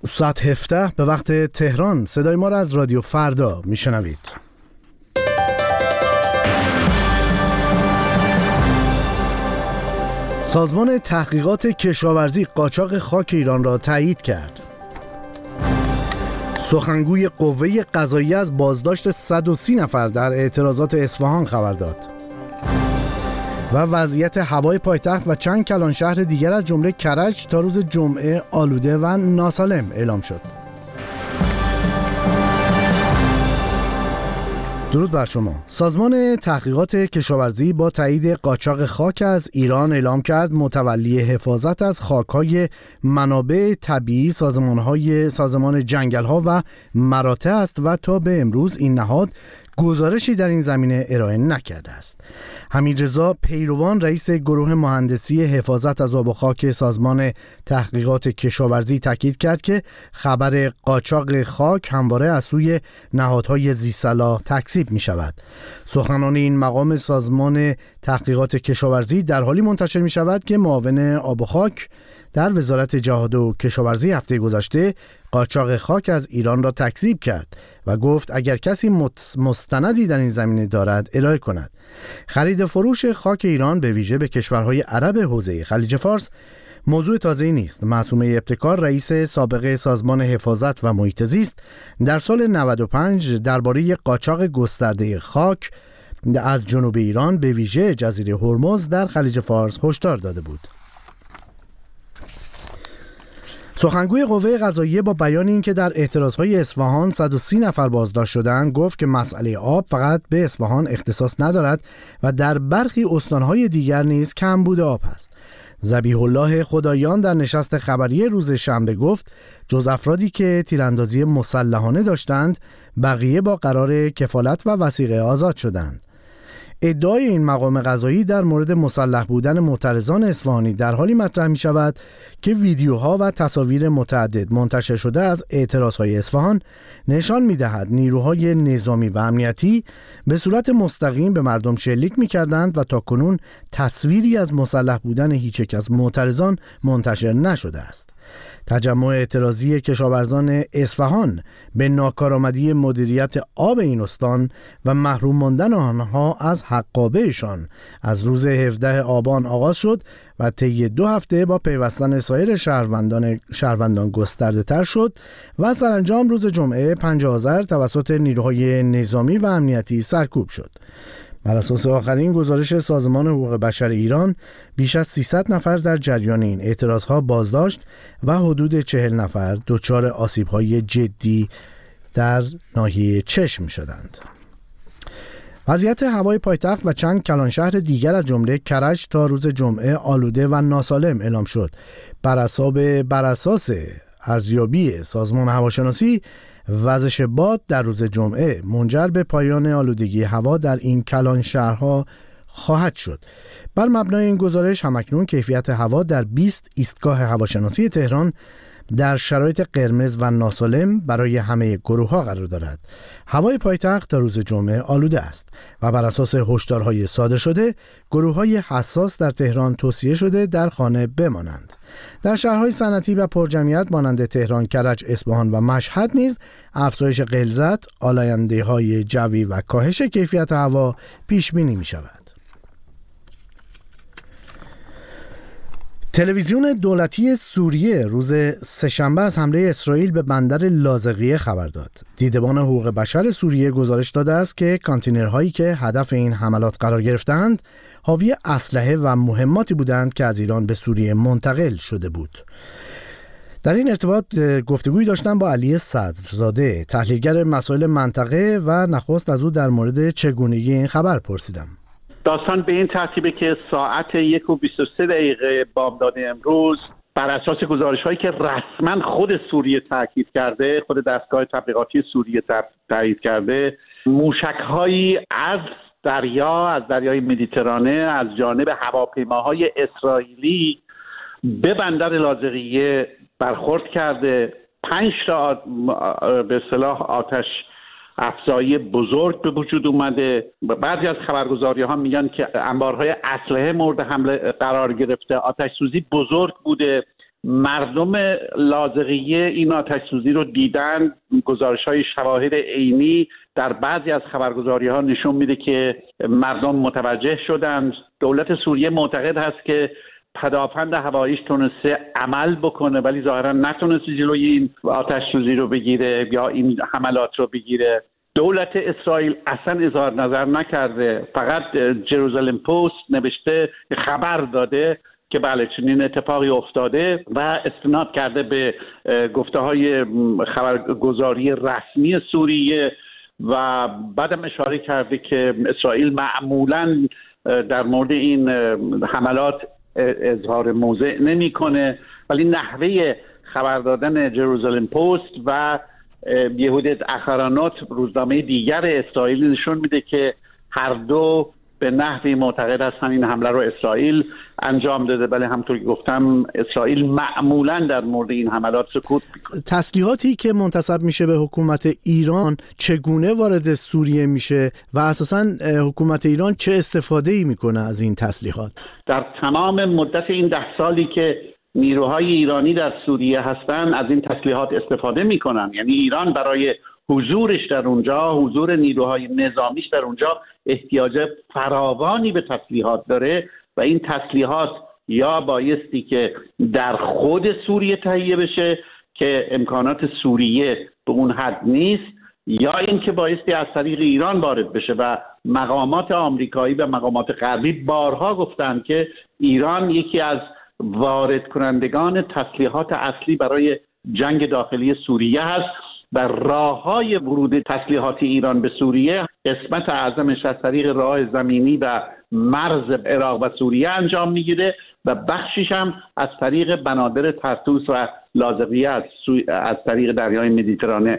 ساعت 17 به وقت تهران. صدای ما را از رادیو فردا میشنوید. سازمان تحقیقات کشاورزی قاچاق خاک ایران را تایید کرد. سخنگوی قوه قضاییه از بازداشت 130 نفر در اعتراضات اصفهان خبر داد. و وضعیت هوای پایتخت و چند کلان شهر دیگر از جمله کرج تا روز جمعه آلوده و ناسالم اعلام شد. درود بر شما. سازمان تحقیقات کشاورزی با تایید قاچاق خاک از ایران اعلام کرد متولی حفاظت از خاک‌های منابع طبیعی سازمان جنگل‌ها و مراتع است و تا به امروز این نهاد گزارشی در این زمینه ارائه نکرده است. حمیدرضا پیروان رئیس گروه مهندسی حفاظت از آب و خاک سازمان تحقیقات کشاورزی تاکید کرد که خبر قاچاق خاک همواره از سوی نهادهای ذی‌صلاح تکذیب می شود. سخنان این مقام سازمان تحقیقات کشاورزی در حالی منتشر می شود که معاون آب و خاک در وزارت جهاد و کشاورزی هفته گذشته قاچاق خاک از ایران را تکذیب کرد و گفت اگر کسی مستندی در این زمینه دارد ارائه کند. خرید فروش خاک ایران به ویژه به کشورهای عرب حوزه خلیج فارس موضوع تازه‌ای نیست. معصومه ابتکار رئیس سابق سازمان حفاظت و محیط زیست در سال 95 درباره قاچاق گسترده خاک از جنوب ایران به ویژه جزیره هرمز در خلیج فارس هشدار داده بود. سخنگوی قوه قضاییه با بیان اینکه در اعتراضهای اصفهان 130 نفر بازداشت شدند گفت که مسئله آب فقط به اصفهان اختصاص ندارد و در برخی استانهای دیگر نیز کمبود آب است. ذبیح الله خداییان در نشست خبری روز شنبه گفت جز افرادی که تیراندازی مسلحانه داشتند بقیه با قرار کفالت و وثیقه آزاد شدند. ادعای این مقام قضایی در مورد مسلح بودن معترضان اصفهانی در حالی مطرح می شود که ویدیوها و تصاویر متعدد منتشر شده از اعتراضهای اصفهان نشان می دهد نیروهای نظامی و امنیتی به صورت مستقیم به مردم شلیک می کردند و تاکنون تصویری از مسلح بودن هیچ یک از معترضان منتشر نشده است. تجمع اعتراضی کشاورزان اصفهان به ناکارآمدی مدیریت آب این استان و محروم ماندن آنها از حقابهشان از روز 17 آبان آغاز شد و طی 2 هفته با پیوستن سایر شهروندان گسترده تر شد و سرانجام روز جمعه 5 آذر توسط نیروهای نظامی و امنیتی سرکوب شد. بر اساس آخرین گزارش سازمان حقوق بشر ایران بیش از 300 نفر در جریان این اعتراضها بازداشت و حدود 40 نفر دچار آسیب‌های جدی در ناحیه چشم شدند. وضعیت هوای پایتخت و چند کلان شهر دیگر از جمله کرج تا روز جمعه آلوده و ناسالم اعلام شد. بر اساس ارزیابی سازمان هواشناسی وزش باد در روز جمعه منجر به پایان آلودگی هوا در این کلان شهرها خواهد شد. بر مبنای این گزارش همکنون کیفیت هوا در 20 ایستگاه هواشناسی تهران در شرایط قرمز و ناسالم برای همه گروه‌ها قرار دارد. هوای پایتخت تا روز جمعه آلوده است و بر اساس هشدارهای صادر شده گروه‌های حساس در تهران توصیه شده در خانه بمانند. در شهرهای صنعتی و پرجمعیت مانند تهران، کرج، اصفهان و مشهد نیز افزایش غلظت، آلاینده‌های جوی و کاهش کیفیت هوا پیش بینی می شود. تلویزیون دولتی سوریه روز سه‌شنبه از حمله اسرائیل به بندر لاذقیه خبر داد. دیدبان حقوق بشر سوریه گزارش داده است که کانتینرهایی که هدف این حملات قرار گرفتند حاوی اسلحه و مهماتی بودند که از ایران به سوریه منتقل شده بود. در این ارتباط گفتگویی داشتم با علی صدرزاده، تحلیلگر مسائل منطقه، و نخست از او در مورد چگونگی این خبر پرسیدم. داستان به این ترتیبه که ساعت 1:23 بامداد امروز بر اساس گزارش‌هایی که رسما خود سوریه تاکید کرده، خود دستگاه تبلیغاتی سوریه تایید کرده، موشک‌هایی از دریای مدیترانه از جانب هواپیماهای اسرائیلی به بندر لاذقیه برخورد کرده. 5 تا به اصطلاح آتش افزایی بزرگ به وجود اومده. بعضی از خبرگزاری‌ها میگن که انبارهای اسلحه مورد حمله قرار گرفته. آتش سوزی بزرگ بوده مردم لاذقیه این آتش‌سوزی رو دیدن. گزارش‌های شواهد عینی در بعضی از خبرگزاری‌ها نشون میده که مردم متوجه شدند. دولت سوریه معتقد هست که پدافند هواییش تونسته عمل بکنه ولی ظاهرا نتونسته جلوی این آتش‌سوزی رو بگیره یا این حملات رو بگیره. دولت اسرائیل اصلا اظهار نظر نکرده، فقط جروزالم پست نوشته، خبر داده که بله چنین اتفاقی افتاده و استناد کرده به گفته‌های خبرگزاری رسمی سوریه و بعدم اشاره کرده که اسرائیل معمولاً در مورد این حملات اظهار موضع نمی‌کنه، ولی نحوه خبر دادن جروزالم پست و یهودیت اخرانوت روزنامه دیگر اسرائیل نشون میده که هر دو به نحوی معتقد هستن این حمله رو اسرائیل انجام داده، ولی همونطور که گفتم اسرائیل معمولا در مورد این حملات سکوت میکنه. تسلیحاتی که منتسب میشه به حکومت ایران چگونه وارد سوریه میشه و اساساً حکومت ایران چه استفاده‌ای میکنه از این تسلیحات؟ در تمام مدت این 10 سالی که نیروهای ایرانی در سوریه هستن از این تسلیحات استفاده میکنن. یعنی ایران برای حضورش در اونجا، حضور نیروهای نظامیش در اونجا احتیاج فراوانی به تسلیحات داره و این تسلیحات یا بایستی که در خود سوریه تهیه بشه که امکانات سوریه به اون حد نیست، یا اینکه بایستی از طریق ایران وارد بشه و مقامات آمریکایی و مقامات غربی بارها گفتن که ایران یکی از وارد کنندگان تسلیحات اصلی برای جنگ داخلی سوریه هست و راه‌های ورود تسلیحات ایران به سوریه قسمت اعظمش از طریق راه زمینی و مرز عراق و سوریه انجام میگیره و بخشیش هم از طریق بنادر طرطوس و لاذقیه از طریق دریای مدیترانه.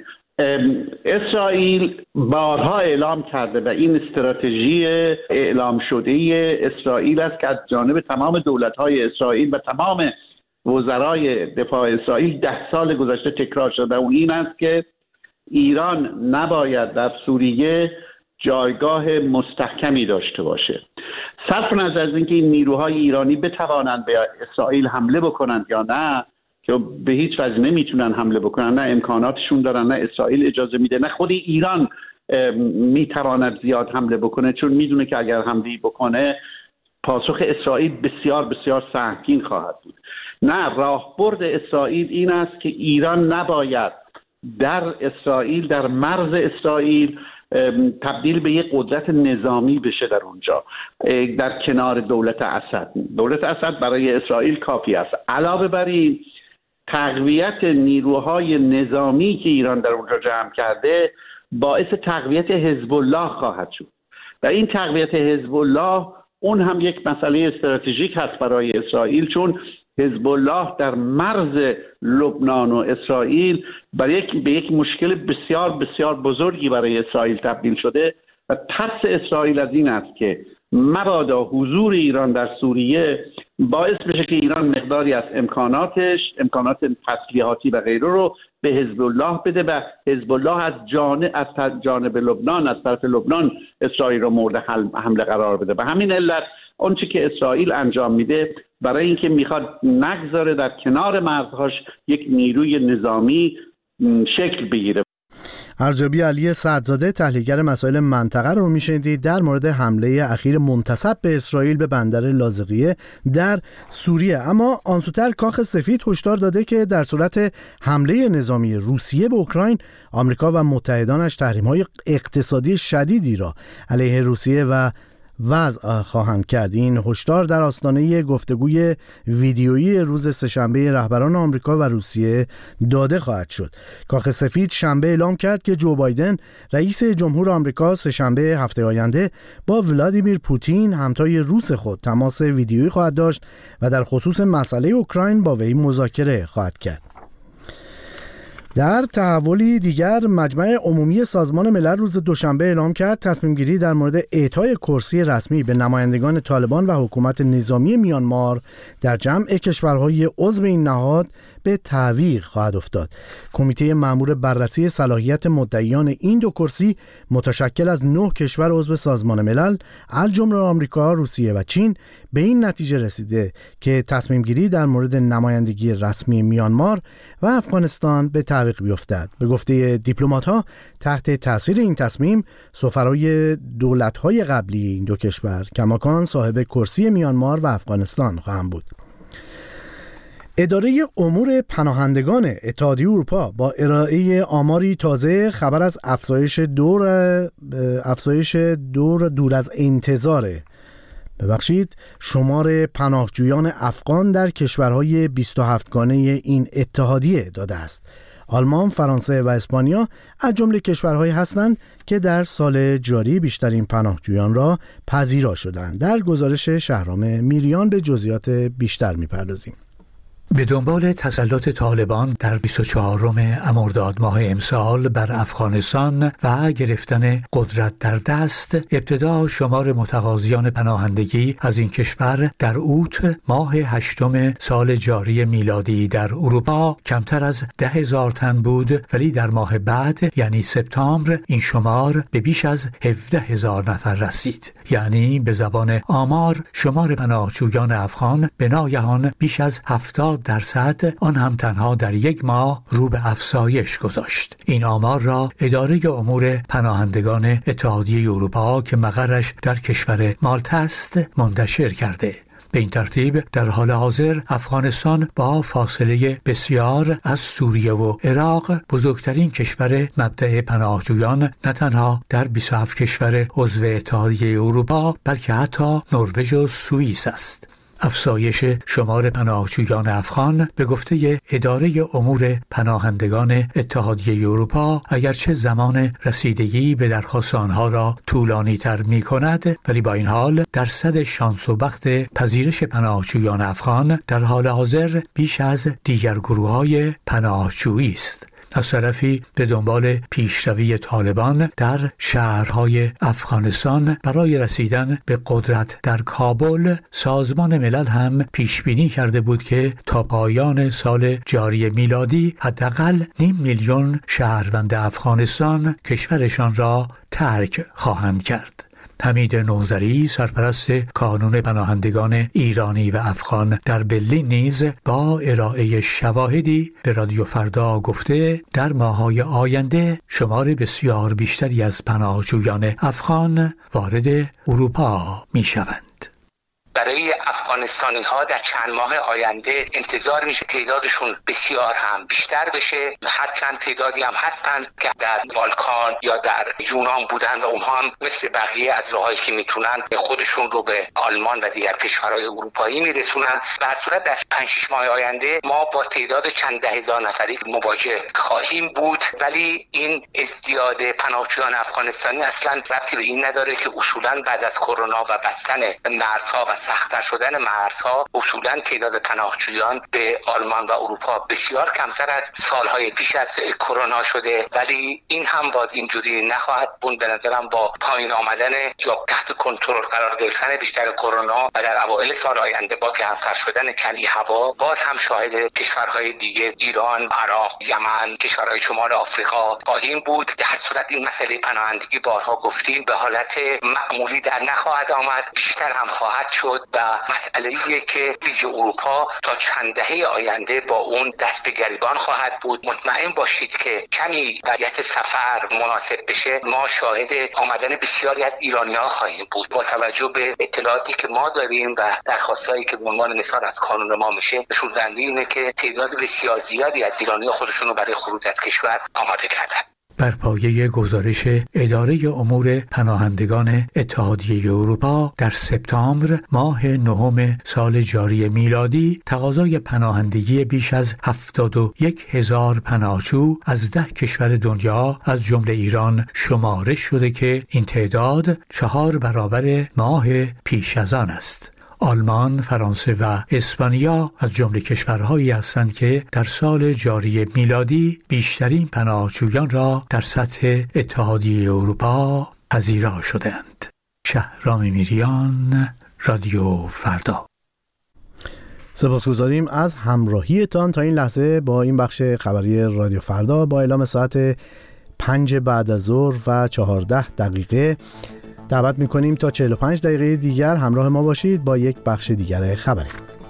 اسرائیل بارها اعلام کرده و این استراتژی اعلام شده اسرائیل است که از جانب تمام دولت‌های اسرائیل و تمام وزرای دفاع اسرائیل 10 سال گذشته تکرار شده و این است که ایران نباید در سوریه جایگاه مستحکمی داشته باشه. صرف نظر از اینکه این نیروهای ایرانی بتوانند به اسرائیل حمله بکنند یا نه، که به هیچ وجه نمیتونن حمله بکنن، نه امکاناتشون دارن، نه اسرائیل اجازه میده، نه خود ایران میتواند زیاد حمله بکنه، چون میدونه که اگر حمله بکنه پاسخ اسرائیل بسیار بسیار سنگین خواهد بود. نه، راهبرد اسرائیل این است که ایران نباید در اسرائیل، در مرز اسرائیل تبدیل به یک قدرت نظامی بشه در اونجا در کنار دولت اسد. دولت اسد برای اسرائیل کافی است. علاوه بر این تقویت نیروهای نظامی که ایران در اونجا جمع کرده باعث تقویت حزب الله خواهد شد و این تقویت حزب الله اون هم یک مسئله استراتژیک هست برای اسرائیل، چون حزب الله در مرز لبنان و اسرائیل به یک مشکل بسیار بسیار بزرگی برای اسرائیل تبدیل شده و ترس اسرائیل از این است که مبادا حضور ایران در سوریه باعث بشه که ایران مقداری از امکانات تسلیحاتی و غیره رو به حزب الله بده و حزب الله از جانب لبنان، از طرف لبنان اسرائیل رو مورد حمله قرار بده. به همین علت آنچه که اسرائیل انجام میده برای اینکه میخواد نگذاره در کنار مرزهاش یک نیروی نظامی شکل بگیره. ارجابی علی سعدزاده، تحلیلگر مسائل منطقه رو میشنیدید در مورد حمله اخیر منتسب به اسرائیل به بندر لاذقیه در سوریه. اما آنسوتر کاخ سفید هشدار داده که در صورت حمله نظامی روسیه به اوکراین، آمریکا و متحدانش تحریم‌های اقتصادی شدیدی را علیه روسیه و وضع خواهند کرد. این هشدار در آستانه گفتگوی ویدیویی روز سه‌شنبه رهبران آمریکا و روسیه داده خواهد شد. کاخ سفید شنبه اعلام کرد که جو بایدن رئیس جمهور آمریکا سه‌شنبه هفته آینده با ولادیمیر پوتین همتای روس خود تماس ویدیویی خواهد داشت و در خصوص مسئله اوکراین با وی مذاکره خواهد کرد. در تحولی دیگر، مجمع عمومی سازمان ملل روز دوشنبه اعلام کرد تصمیم گیری در مورد اعطای کرسی رسمی به نمایندگان طالبان و حکومت نظامی میانمار در جمع کشورهای عضو این نهاد به تعویق خواهد افتاد. کمیته مأمور بررسی صلاحیت مدعیان این دو کرسی متشکل از 9 کشور عضو سازمان ملل از جمله آمریکا، روسیه و چین به این نتیجه رسیده که تصمیم گیری در مورد نمایندگی رسمی میانمار و افغانستان به تعویق بیفتد. به گفته دیپلمات‌ها تحت تاثیر این تصمیم سفرای دولت‌های قبلی این دو کشور کماکان صاحب کرسی میانمار و افغانستان خواهند بود. اداره امور پناهندگان اتحادیه اروپا با ارائه آماری تازه خبر از افزایش دور از انتظار شمار پناهجویان افغان در کشورهای 27 گانه این اتحادیه داده است. آلمان، فرانسه و اسپانیا از جمله کشورهایی هستند که در سال جاری بیشترین پناهجویان را پذیرا شدند. در گزارش شهرام میریان به جزئیات بیشتر می‌پردازیم. به دنبال تسلط طالبان در 24 مرداد ماه امسال بر افغانستان و گرفتن قدرت در دست، ابتدا شمار متقاضیان پناهندگی از این کشور در اوت ماه 8 سال جاری میلادی در اروپا کمتر از 10,000 تن بود، ولی در ماه بعد یعنی سپتامبر این شمار به بیش از 17,000 نفر رسید. یعنی به زبان آمار شمار پناهجویان افغان به ناگهان بیش از 70% آن هم تنها در یک ماه رو به افزایش گذاشت. این آمار را اداره امور پناهندگان اتحادیه اروپا که مقرش در کشور مالتا است منتشر کرده. به این ترتیب در حال حاضر افغانستان با فاصله بسیار از سوریه و عراق بزرگترین کشور مبدأ پناهجویان نه تنها در 27 کشور عضو اتحادیه اروپا بلکه حتی نروژ و سوئیس است. افزایش شمار پناهجویان افغان به گفته اداره امور پناهندگان اتحادیه اروپا اگرچه زمان رسیدگی به درخواست آنها را طولانی تر می کند، ولی با این حال درصد شانس و بخت پذیرش پناهجویان افغان در حال حاضر بیش از دیگر گروه‌های پناهجویی است. از طرفی به دنبال پیشروی طالبان در شهرهای افغانستان برای رسیدن به قدرت در کابل، سازمان ملل هم پیش بینی کرده بود که تا پایان سال جاری میلادی حداقل 500,000 شهروند افغانستان کشورشان را ترک خواهند کرد. حمید نوذری سرپرست کانون پناهندگان ایرانی و افغان در برلین نیز با ارائه شواهدی به رادیو فردا گفته در ماه‌های آینده شمار بسیار بیشتری از پناهجویان افغان وارد اروپا می‌شوند. برای افغانستانی ها در چند ماه آینده انتظار میشه تعدادشون بسیار هم بیشتر بشه. هرچند تعدادی هم هستن که در بالکان یا در یونان بودن و اونها هم مثل بقیه از راهایی که میتونن خودشون رو به آلمان و دیگر کشورهای اروپایی میرسونن. به هر صورت در 5-6 ماه آینده ما با تعداد چند ده هزار نفری مواجه خواهیم بود، ولی این ازدیاد پناهجویان افغانستانی اصلا ربطی به این نداره که اصولا بعد از کرونا و بستن مرزها و سخت‌تر شدن مرزها اصولا تعداد پناهجویان به آلمان و اروپا بسیار کمتر از سالهای پیش از کرونا شده، ولی این هم باز اینجوری نخواهد بود. به نظرم با پایین آمدن یا تحت کنترل قرار گرفتن بیشتر کرونا و در اوایل سال آینده با گرمتر شدن کمی هوا باز هم شاهد کشورهای دیگه ایران، عراق، یمن، کشورهای شمال آفریقا خواهیم بود. در هر صورت این مسئله پناهندگی بارها گفتیم به حالت معمولی در نخواهد آمد، بیشتر هم خواهد شد و مسئله‌ایه که ویژه اروپا تا چند دهه آینده با اون دست به گریبان خواهد بود. مطمئن باشید که کمی وضعیت سفر مناسب بشه ما شاهد آمدن بسیاری از ایرانی‌ها خواهیم بود. با توجه به اطلاعاتی که ما داریم و درخواستایی که به عنوان مثال از کانون ما میشه، نشون دهنده اینه که تعداد بسیار زیادی از ایرانی‌ها خودشون رو برای خروج از کشور آماده کردن. بر پایه گزارش اداره امور پناهندگان اتحادیه اروپا در سپتامبر ماه 9 سال جاری میلادی تقاضای پناهندگی بیش از 71,000 پناهجو از 10 کشور دنیا از جمله ایران شمارش شده که این تعداد 4 برابر ماه پیش از آن است. آلمان، فرانسه و اسپانیا از جمله کشورهایی هستند که در سال جاری میلادی بیشترین پناهجویان را در سطح اتحادیه اروپا پذیرا شدند. شهرام میریان، رادیو فردا. سپاسگزاریم از همراهیتان تا این لحظه با این بخش خبری رادیو فردا. با اعلام ساعت 5 بعد از ظهر و 14 دقیقه دعوت می‌کنیم تا 45 دقیقه دیگر همراه ما باشید با یک بخش دیگر خبری.